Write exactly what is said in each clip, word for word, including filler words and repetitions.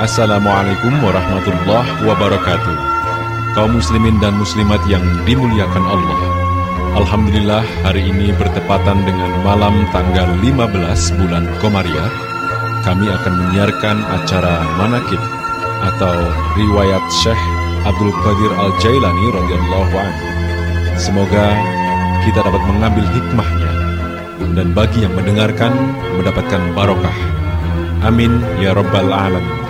Assalamualaikum warahmatullahi wabarakatuh. Kaum muslimin dan muslimat yang dimuliakan Allah, alhamdulillah hari ini bertepatan dengan malam tanggal lima belas bulan Komariah. Kami akan menyiarkan acara Manaqib atau riwayat Syekh Abdul Qadir Al-Jailani radhiyallahu anhu. Semoga kita dapat mengambil hikmahnya dan bagi yang mendengarkan mendapatkan barokah. Amin ya rabbal alamin.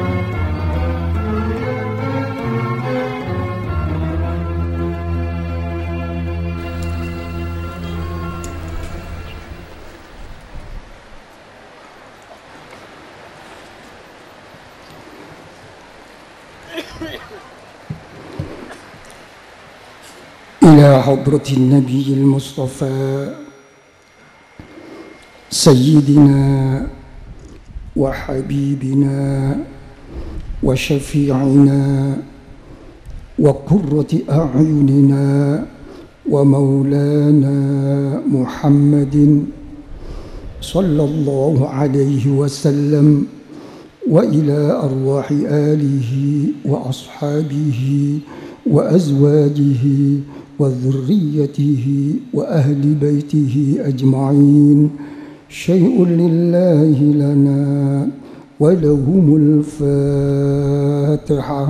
إلى حضرة النبي المصطفى سيدنا وحبيبنا وشفيعنا وقرة أعيننا ومولانا محمد صلى الله عليه وسلم وإلى أرواح آله وأصحابه وأزواجه وذريته وأهل بيته أجمعين. شيء لله لنا ولهم الفاتحة.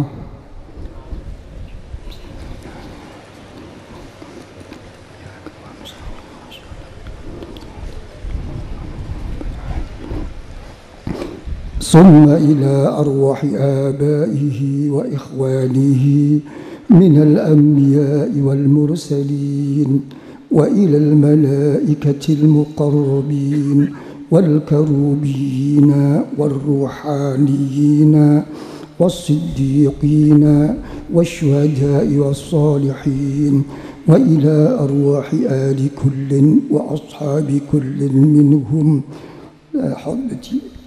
ثم إلى أرواح آبائه وإخوانه من الأنبياء والمرسلين وإلى الملائكة المقربين والكروبيين والروحانيين والصديقين والشهداء والصالحين وإلى أرواح آل كل وأصحاب كل منهم حضرة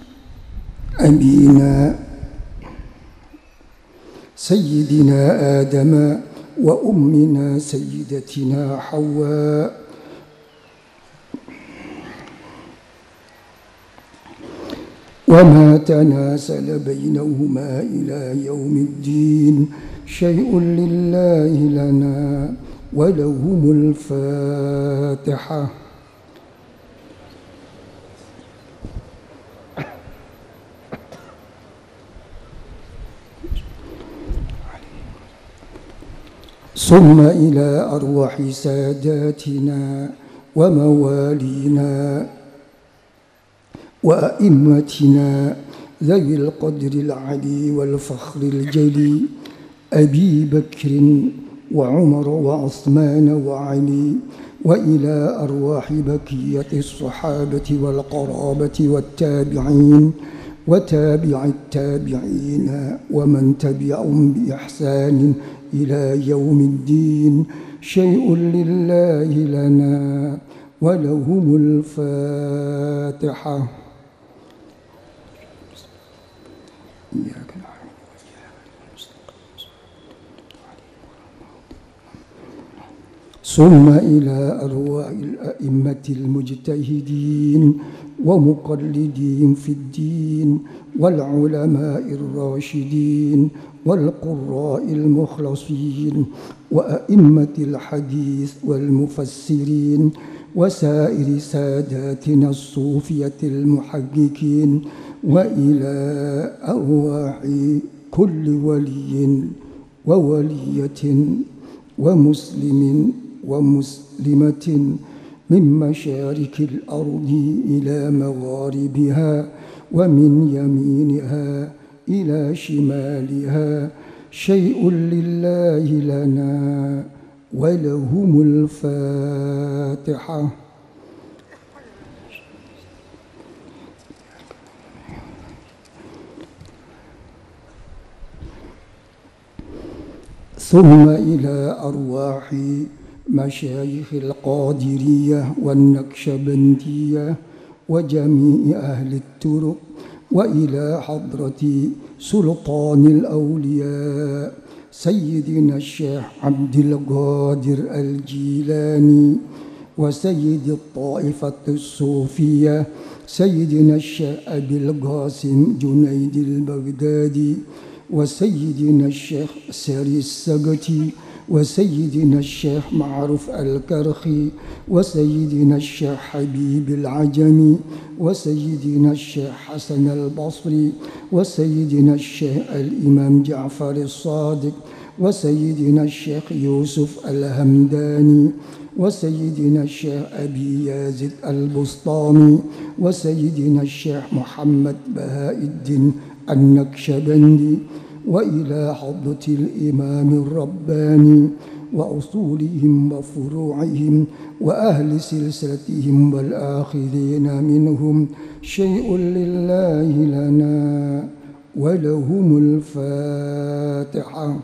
أبينا سيدنا آدم وأمنا سيدتنا حواء وما تناسل بينهما إلى يوم الدين. شيء لله لنا ولهم الفاتحة. ثم إلى أرواح ساداتنا وموالينا وأئمتنا ذوي القدر العلي والفخر الجلي أبي بكر وعمر وعثمان وعلي وإلى أرواح بقية الصحابة والقرابة والتابعين وتابع التابعين ومن تبعهم بإحسان إلى يوم الدين. شيء لله لنا ولهم الفاتحة. إياك نعبد وإياك نستعين. ثم إلى أرواح الأئمة المجتهدين ومقلدين في الدين والعلماء الراشدين والقراء المخلصين وأئمة الحديث والمفسرين وسائر ساداتنا الصوفية المحققين وإلى أرواح كل ولي وولية ومسلم ومسلمة من مشارق الأرض إلى مغاربها ومن يمينها إلى شمالها. شيء لله لنا ولهم الفاتحة. ثم إلى أرواح مشايخ القادرية والنقشبندية وجميع أهل الطرق وإلى حضرة سلطان الأولياء سيدنا الشيخ عبد القادر الجيلاني وسيد الطائفة الصوفية سيدنا الشيخ أبي القاسم جنيد البغدادي، وسيدنا الشيخ ساري السقتي، وسيدنا الشيخ معروف الكرخي، وسيدنا الشيخ حبيب العجمي، وسيدنا الشيخ حسن البصري، وسيدنا الشيخ الإمام جعفر الصادق، وسيدنا الشيخ يوسف الهمداني، وسيدنا الشيخ أبي يازد البسطامي، وسيدنا الشيخ محمد بهاء الدين النكشبندي، وإلى حضرة الإمام الرباني وأصولهم وفروعهم وأهل سلسلتهم والآخذين منهم، شيء لله لنا ولهم الفاتحة.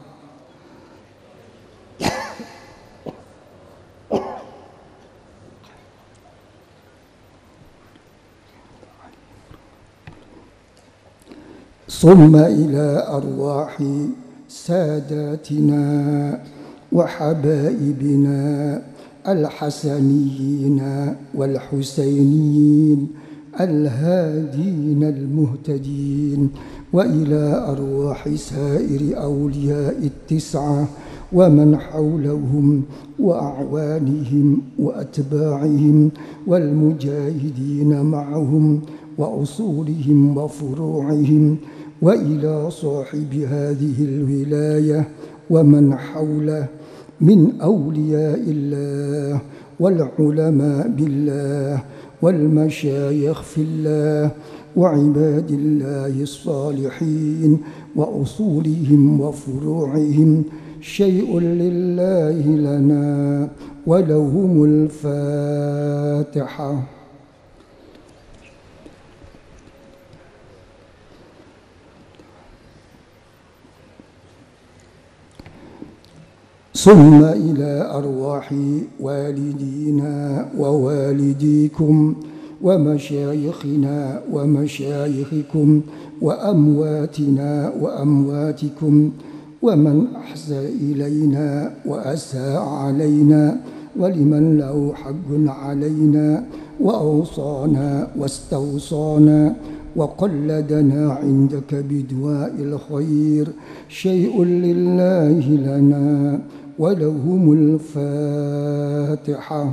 ثم إلى أرواح ساداتنا وحبائبنا الحسنيين والحسينيين الهادين المهتدين، وإلى أرواح سائر أولياء التسعة ومن حولهم وأعوانهم وأتباعهم والمجاهدين معهم وأصولهم وفروعهم، وإلى صاحب هذه الولاية ومن حوله من أولياء الله والعلماء بالله والمشايخ في الله وعباد الله الصالحين وأصولهم وفروعهم، شيء لله لنا ولهم الفاتحة. ثم إلى أرواح والدينا ووالديكم ومشايخنا ومشايخكم وأمواتنا وأمواتكم ومن أحسن إلينا وأساء علينا ولمن له حق علينا وأوصانا واستوصانا وقلدنا عندك بدواء الخير، شيء لله لنا ولهم الفاتحة.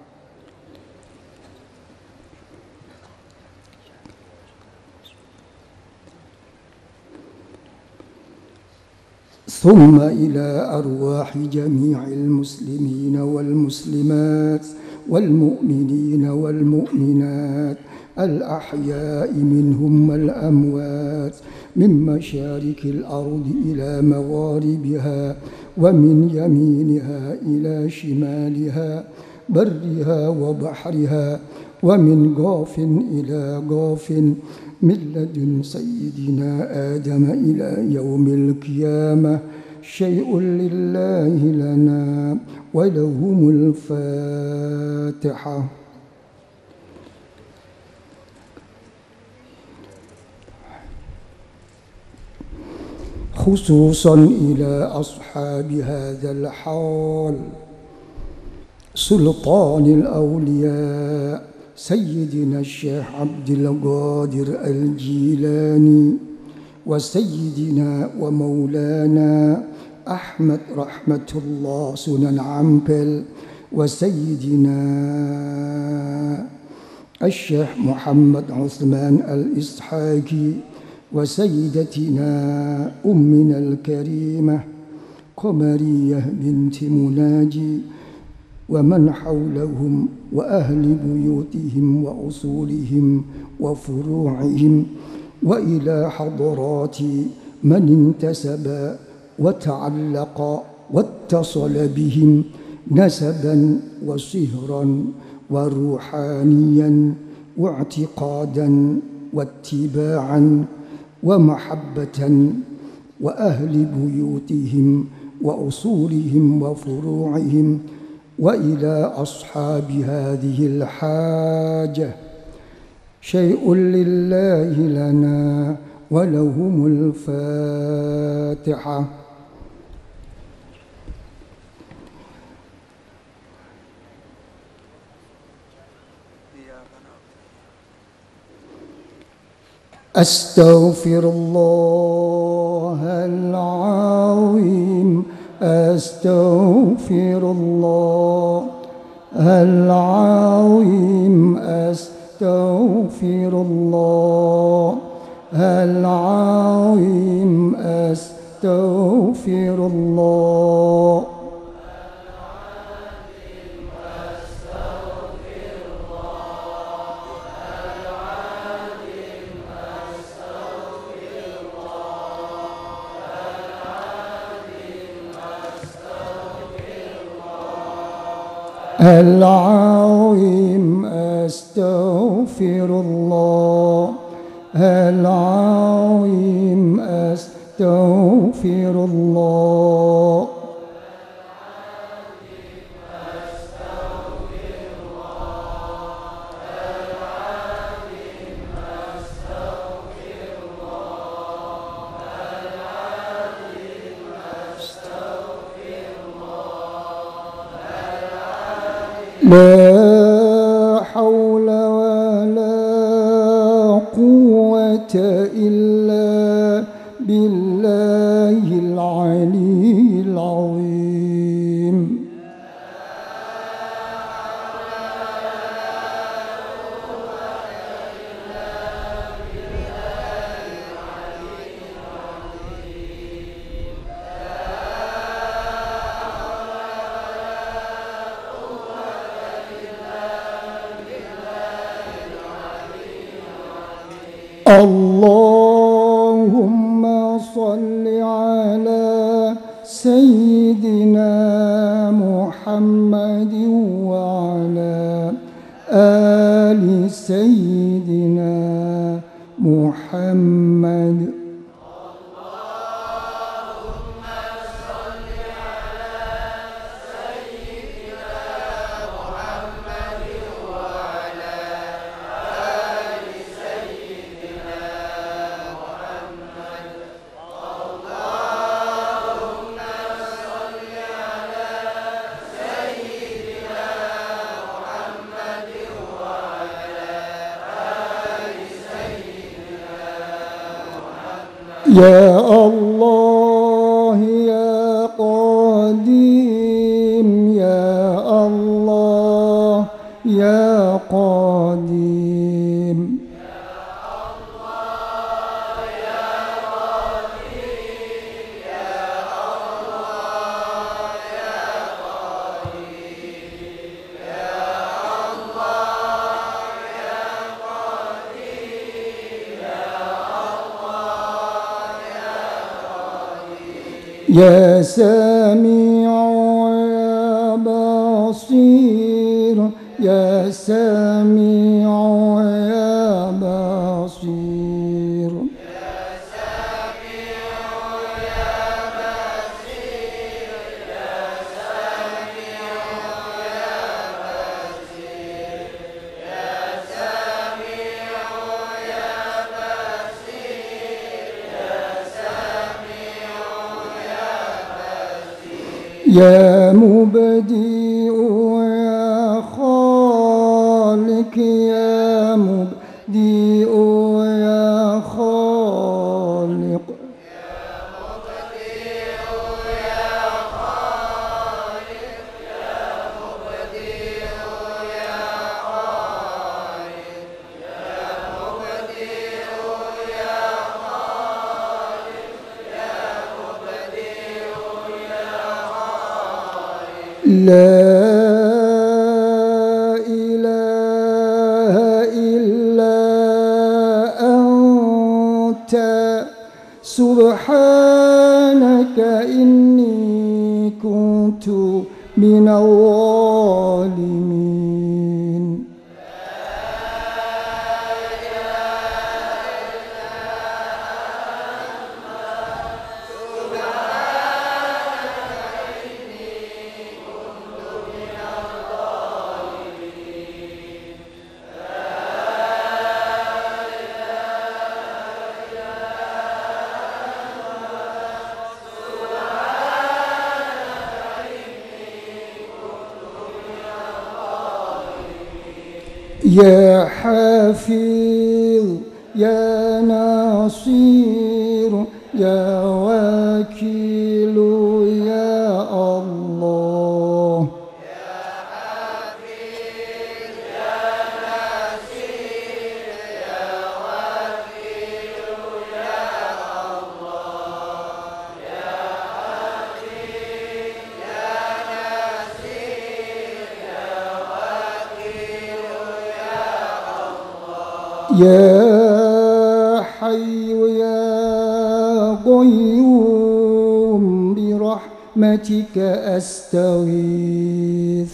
ثم إلى أرواح جميع المسلمين والمسلمات والمؤمنين والمؤمنات الأحياء منهم والأموات من مشارق الأرض إلى مغاربها ومن يمينها إلى شمالها برها وبحرها ومن غاف إلى غاف من لدن سيدنا آدم إلى يوم القيامة، شيء لله لنا ولهم الفاتحة. خصوصا إلى أصحاب هذا الحال سلطان الأولياء سيدنا الشيخ عبد القادر الجيلاني، وسيدنا ومولانا أحمد رحمة الله سنن عنبل، وسيدنا الشيخ محمد عثمان الإسحاقي، وسيدتنا أمنا الكريمة قمرية بنت مناجي ومن حولهم وأهل بيوتهم وأصولهم وفروعهم، وإلى حضرات من انتسب وتعلق واتصل بهم نسبا وصهرا وروحانيا واعتقادا واتباعا ومحبة، وأهل بيوتهم وأصولهم وفروعهم، وإلى أصحاب هذه الحاجة، شيء لله لنا ولهم الفاتحة. أستغفر الله العظيم أستغفر الله العظيم أستغفر الله العظيم أستغفر الله العظيم أستغفر الله العظيم أستغفر الله لا حول ولا قوة إلا بالله العلي العظيم اللهم صل على سيدنا محمد وعلى آل سيدنا محمد يا الله يا قديم يا الله يا قديم يا سميع يا بصير يا سميع يا بصير يا سميع يا بصير يا سميع يا بصير يا سميع يا بصير يا سميع يا مبدئ يا خالق يا مبدئ يا خالق لا إله إلا أنت سبحانك إني كنت من الظالمين يا حفيظ يا ناصر نصير يا وكيل يا الله يا حي يا قيوم برحمتك أستغيث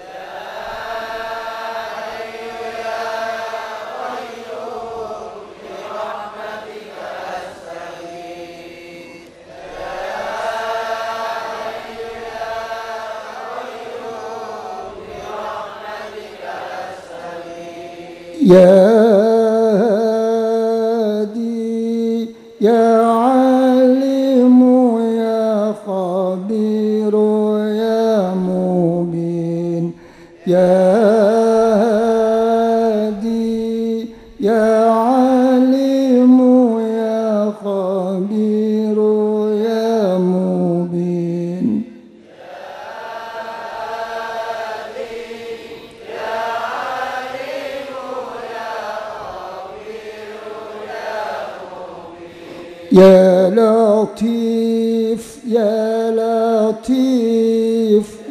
يا هادي يا عالم يا خبير يا مبين يا هادي يا عالم يا خبير يا مبين يا لطيف يا لطيف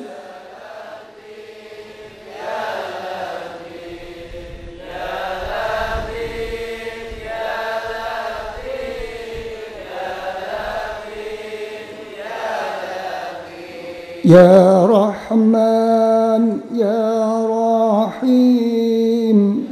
يا رحمن يا رحيم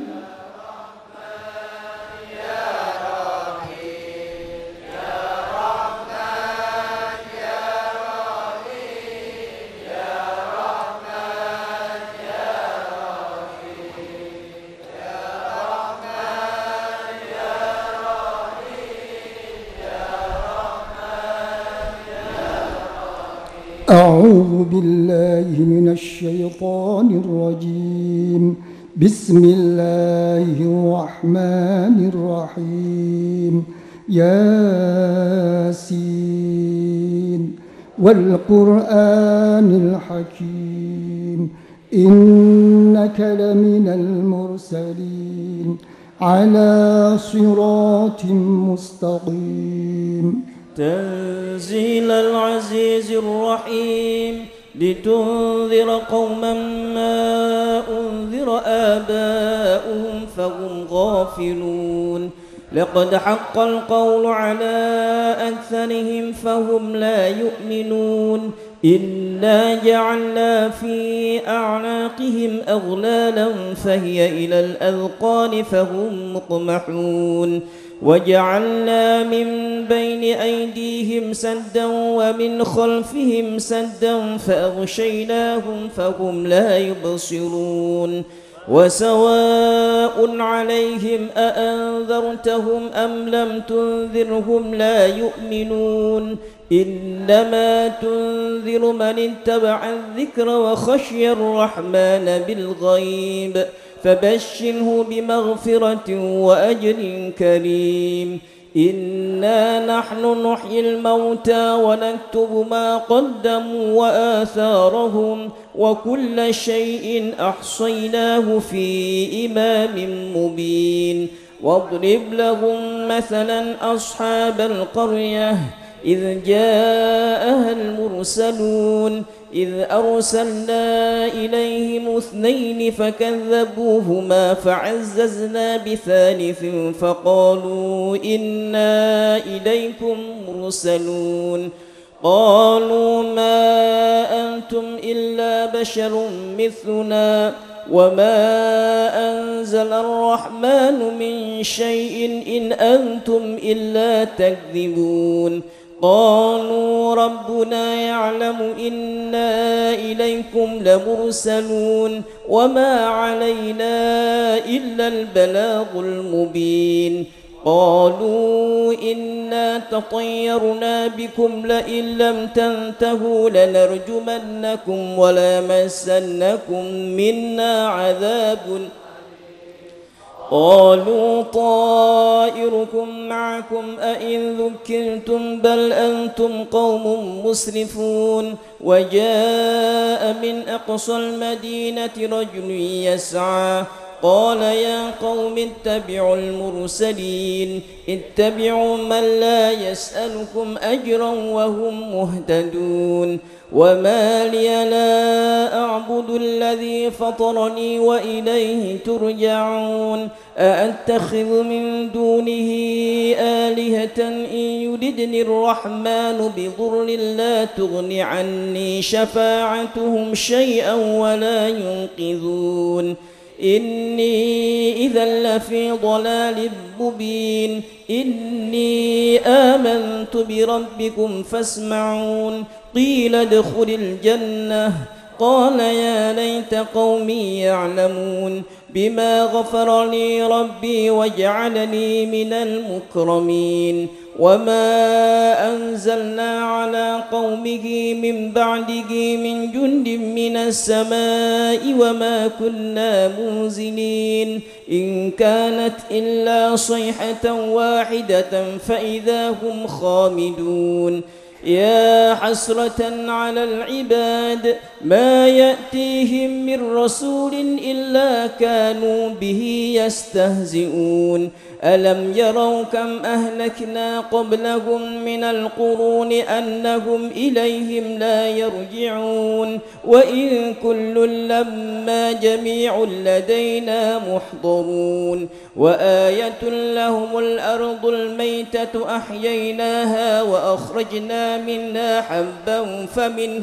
أعوذ بالله من الشيطان الرجيم بسم الله الرحمن الرحيم ياسين والقرآن الحكيم إنك لمن المرسلين على صراط مستقيم تنزيل العزيز الرحيم لتنذر قوما ما أنذر آباؤهم فهم غافلون لقد حق القول على أكثرهم فهم لا يؤمنون إنا جعلنا في أعناقهم أغلالا فهي إلى الأذقان فهم مقمحون وجعلنا من بين أيديهم سدا ومن خلفهم سدا فأغشيناهم فهم لا يبصرون وسواء عليهم أأنذرتهم أم لم تنذرهم لا يؤمنون إنما تنذر من اتبع الذكر وخشي الرحمن بالغيب فبشره بمغفرة وأجر كريم إنا نحن نحيي الموتى ونكتب ما قدموا وآثارهم وكل شيء أحصيناه في إمام مبين واضرب لهم مثلا أصحاب القرية إذ جاءها المرسلون إذ أرسلنا إليهم اثنين فكذبوهما فعززنا بثالث فقالوا إنا إليكم مرسلون قالوا ما أنتم إلا بشر مثلنا وما أنزل الرحمن من شيء إن أنتم إلا تكذبون قالوا ربنا يعلم إنا إليكم لمرسلون وما علينا إلا البلاغ المبين قالوا إنا تطيرنا بكم لئن لم تنتهوا لنرجمنكم وليمسنكم منا عذاب قالوا طائركم معكم أئن ذكرتم بل أنتم قوم مسرفون وجاء من أقصى المدينة رجل يسعى قال يا قوم اتبعوا المرسلين اتبعوا من لا يسألكم أجرا وهم مهتدون وما لي لا أعبد الذي فطرني وإليه ترجعون أأتخذ من دونه آلهة إن يردني الرحمن بضر لا تغن عني شفاعتهم شيئا ولا ينقذون إني إذا لفي ضلال مبين إني آمنت بربكم فاسمعون قيل ادخل الجنة قال يا ليت قومي يعلمون بما غفر لي ربي وجعلني من المكرمين وما أنزلنا على قومه من بعده من جند من السماء وما كنا منزلين إن كانت إلا صيحة واحدة فإذا هم خامدون يا حسرة على العباد ما يأتيهم من رسول إلا كانوا به يستهزئون ألم يروا كم أهلكنا قبلهم من القرون أنهم إليهم لا يرجعون وإن كل لما جميع لدينا محضرون وآية لهم الأرض الميتة أحييناها وأخرجنا منها حبا فمنه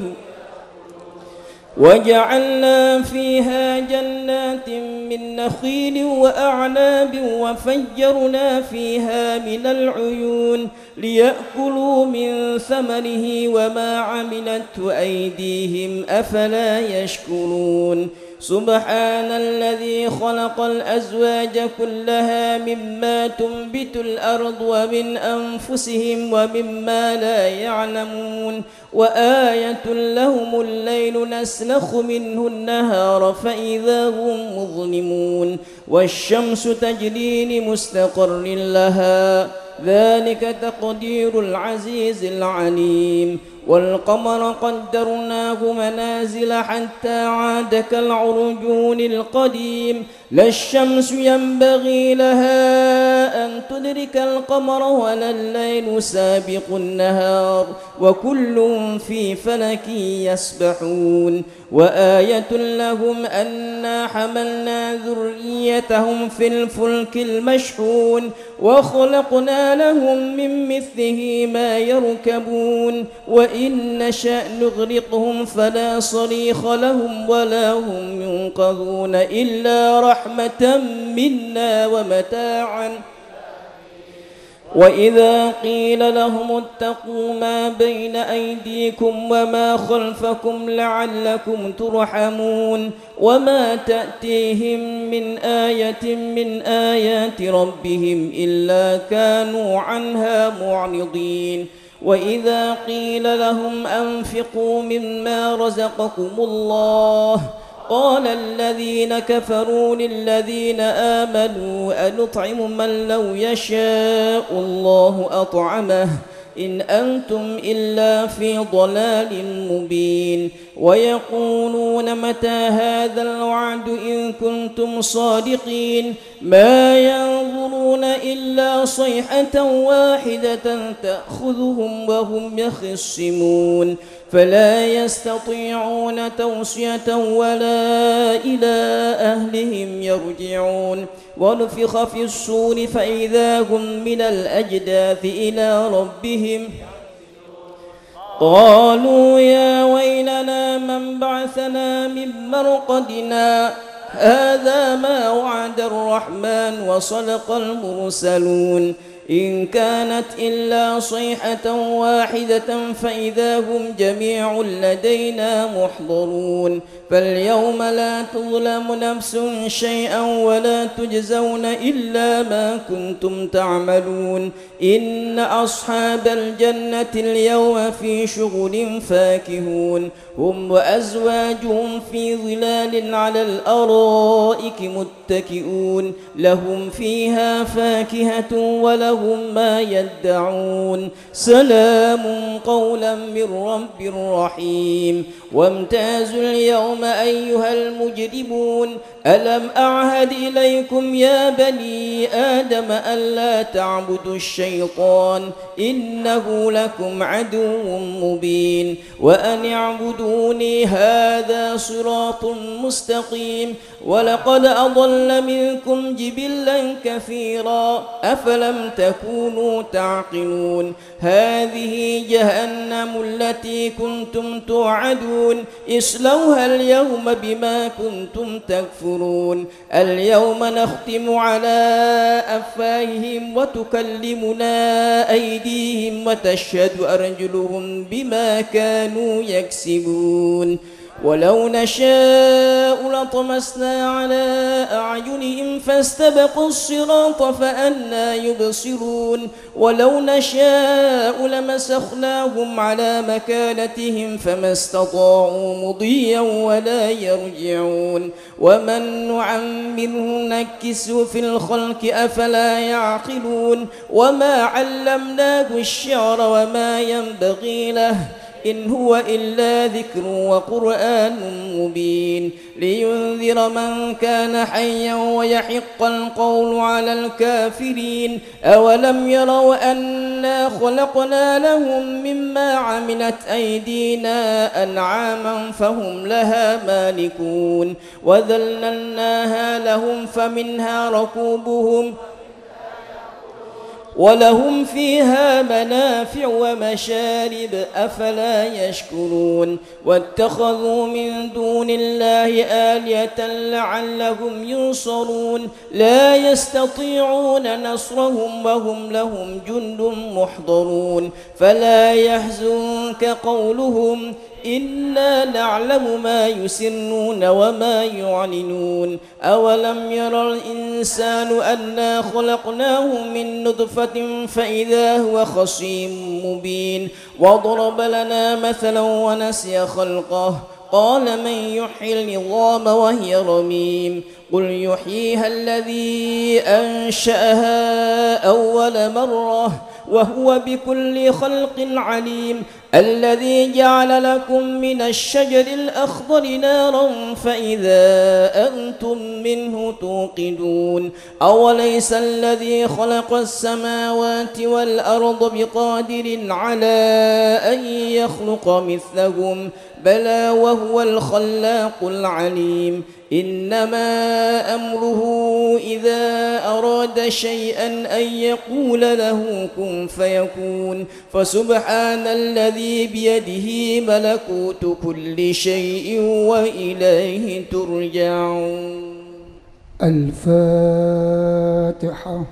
وجعلنا فيها جنات من نخيل وأعناب وفجرنا فيها من العيون ليأكلوا من ثمره وما عملته أيديهم أفلا يشكرون سبحان الذي خلق الأزواج كلها مما تنبت الأرض ومن أنفسهم ومما لا يعلمون وآية لهم الليل نسلخ منه النهار فإذا هم مظلمون والشمس تجري لمستقر لها ذلك تقدير العزيز العليم والقمر قدرناه منازل حتى عاد كالعرجون القديم لا الشمس ينبغي لها أن تدرك القمر ولا الليل سابق النهار وكل في فلك يسبحون وآية لهم أنا حملنا ذريتهم في الفلك المشحون وخلقنا لهم من مثله ما يركبون وإن نشأ نغرقهم فلا صريخ لهم ولا هم ينقذون إلا رحمة منا ومتاعا وإذا قيل لهم اتقوا ما بين أيديكم وما خلفكم لعلكم ترحمون وما تأتيهم من آية من آيات ربهم إلا كانوا عنها معرضين وإذا قيل لهم أنفقوا مما رزقكم الله قال الذين كفروا للذين آمنوا أنطعم من لو يشاء الله أطعمه إن أنتم إلا في ضلال مبين ويقولون متى هذا الوعد إن كنتم صادقين ما ينظرون إلا صيحة واحدة تأخذهم وهم يخصمون فلا يستطيعون توصية ولا إلى أهلهم يرجعون ونفخ في الصور فإذا هم من الأجداث إلى ربهم قالوا يا ويلنا من بعثنا من مرقدنا هذا ما وعد الرحمن وصدق المرسلون إن كانت إلا صيحة واحدة فإذا هم جميع لدينا محضرون فاليوم لا تظلم نفس شيئا ولا تجزون إلا ما كنتم تعملون إن أصحاب الجنة اليوم في شغل فاكهون هم وأزواجهم في ظلال على الأرائك متكئون لهم فيها فاكهة ولهم ما يدعون سلام قولا من رب رحيم وامتازوا اليوم أيها المجرمون ألم أعهد إليكم يا بني آدم ألا تعبدوا الشيطان إنه لكم عدو مبين وأن اعبدوني هذا صراط مستقيم ولقد أضل منكم جبلا كثيرا أفلم تكونوا تعقلون هذه جهنم التي كنتم توعدون اصلوها اليوم بما كنتم تكفرون اليوم نختم على أفواههم وتكلمنا أيديهم وتشهد أرجلهم بما كانوا يكسبون ولو نشاء لطمسنا على أعينهم فاستبقوا الصراط فأنى يبصرون ولو نشاء لمسخناهم على مكانتهم فما استطاعوا مضيا ولا يرجعون ومن نعمره نكسه في الخلق أفلا يعقلون وما علمناه الشعر وما ينبغي له إن هو إلا ذكر وقرآن مبين لينذر من كان حيا ويحق القول على الكافرين أولم يروا أنا خلقنا لهم مما عملت أيدينا أنعاما فهم لها مالكون وذللناها لهم فمنها ركوبهم ولهم فيها منافع ومشارب أفلا يشكرون واتخذوا من دون الله آلهة لعلهم ينصرون لا يستطيعون نصرهم وهم لهم جند محضرون فلا يحزنك قولهم إنا نعلم ما يسرون وما يعلنون أولم يرى الإنسان أنا خلقناه من نطفة فإذا هو خصيم مبين وضرب لنا مثلا ونسي خلقه قال من يحيي العظام وهي رميم قل يحييها الذي أنشأها أول مرة وهو بكل خلق عليم الذي جعل لكم من الشجر الأخضر نارا فإذا أنتم منه توقدون أوليس الذي خلق السماوات والأرض بقادر على أن يخلق مثلهم بلى وهو الخلاق العليم إنما أمره إذا أراد شيئا أن يقول له كن فيكون فسبحان الذي بيده ملكوت كل شيء وإليه ترجعون. الفاتحة.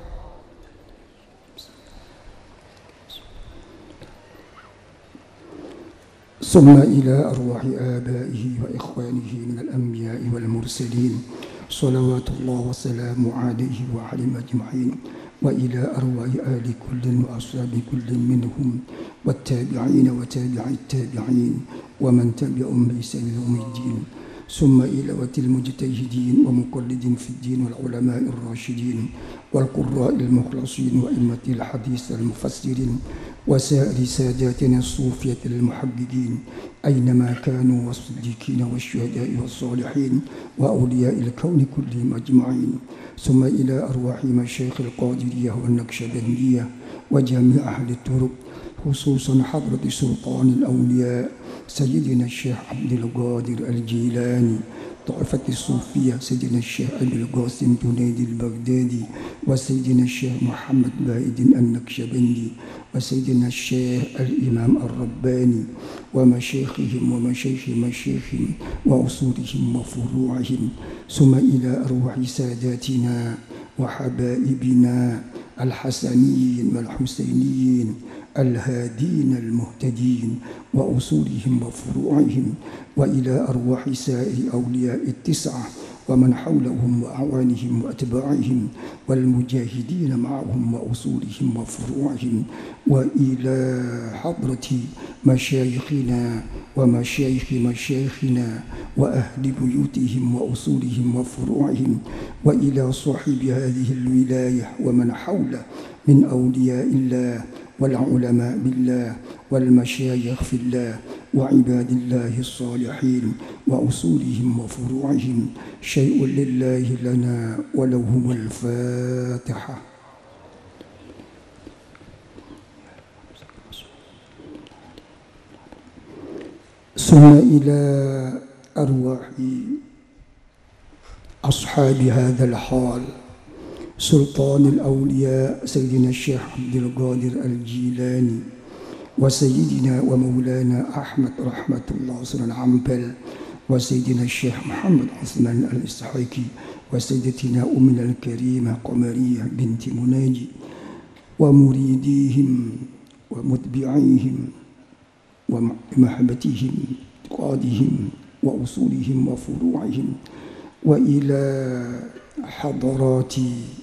ثم إلى أرواح آبائه وإخوانه من الأنبياء والمرسلين صلوات الله وسلامه عليه وعليهم أجمعين، وإلى أرواح آل كل وأصحاب كل منهم والتابعين وتابع التابعين ومن تبعهم بإحسان إلى يوم الدين، ثم إلى المجتهدين ومقلدين في الدين والعلماء الراشدين والقراء المخلصين وأئمة الحديث المفسرين وسائر ساداتنا الصوفية المحققين أينما كانوا والصديقين والشهداء والصالحين وأولياء الكون كلهم أجمعين، ثم إلى أرواح مشايخ القادرية والنقشبندية وجميع أهل الطرق، خصوصا حضرة سلطان الأولياء سيدنا الشيخ عبد القادر الجيلاني، طائفة الصوفية سيدنا الشيخ أبي القاسم جنيد البغدادي وسيدنا الشيخ محمد بايد النقشبندي وسيدنا الشيخ الإمام الرباني ومشايخهم ومشايخ مشايخهم وأصولهم وفروعهم، ثم إلى أرواح ساداتنا وحبائبنا الحسنيين والحسينيين الهادين المهتدين وأصولهم وفروعهم، وإلى أرواح سائر أولياء التسعة ومن حولهم وأعوانهم وأتباعهم والمجاهدين معهم وأصولهم وفروعهم، وإلى حضرة مشايخنا ومشايخ مشايخنا وأهل بيوتهم وأصولهم وفروعهم، وإلى صاحب هذه الولاية ومن حوله من أولياء الله والعلماء بالله والمشايخ في الله وعباد الله الصالحين وأصولهم وفروعهم. شيء لله لنا ولهم الفاتحة. ثم إلى أرواح أصحاب هذا الحال سلطان الأولياء سيدنا الشيخ عبد القادر الجيلاني، وسيدنا ومولانا أحمد رحمة الله صلى العنبل، وسيدنا الشيخ محمد عثمان الإسحاقي، وسيدتنا أمنا الكريمة قمرية بنت مناجي، ومريديهم ومتبعيهم ومحبتهم قادهم وأصولهم وفروعهم، وإلى حضرات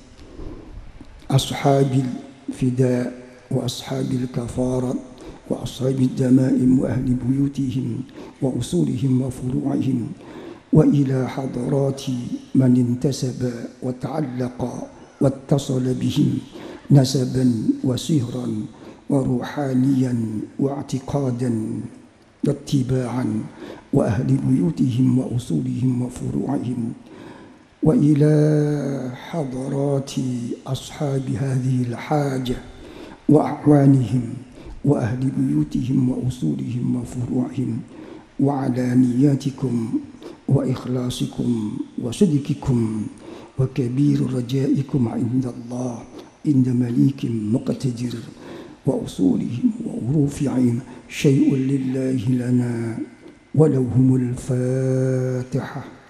أصحاب الفداء وأصحاب الكفارة وأصحاب الدمائم وأهل بيوتهم وأصولهم وفروعهم، وإلى حضرات من انتسب وتعلق واتصل بهم نسبا وسهرا وروحانيا واعتقادا واتباعا، وأهل بيوتهم وأصولهم وفروعهم، وإلى حضرات أصحاب هذه الحاجة وأعوانهم وأهل بيوتهم وأصولهم وفروعهم، وعلانياتكم وإخلاصكم وصدقكم وكبير رجائكم عند الله عند مليك مقتدر وأصولهم ورفعهم. شيء لله لنا ولهم الفاتحة.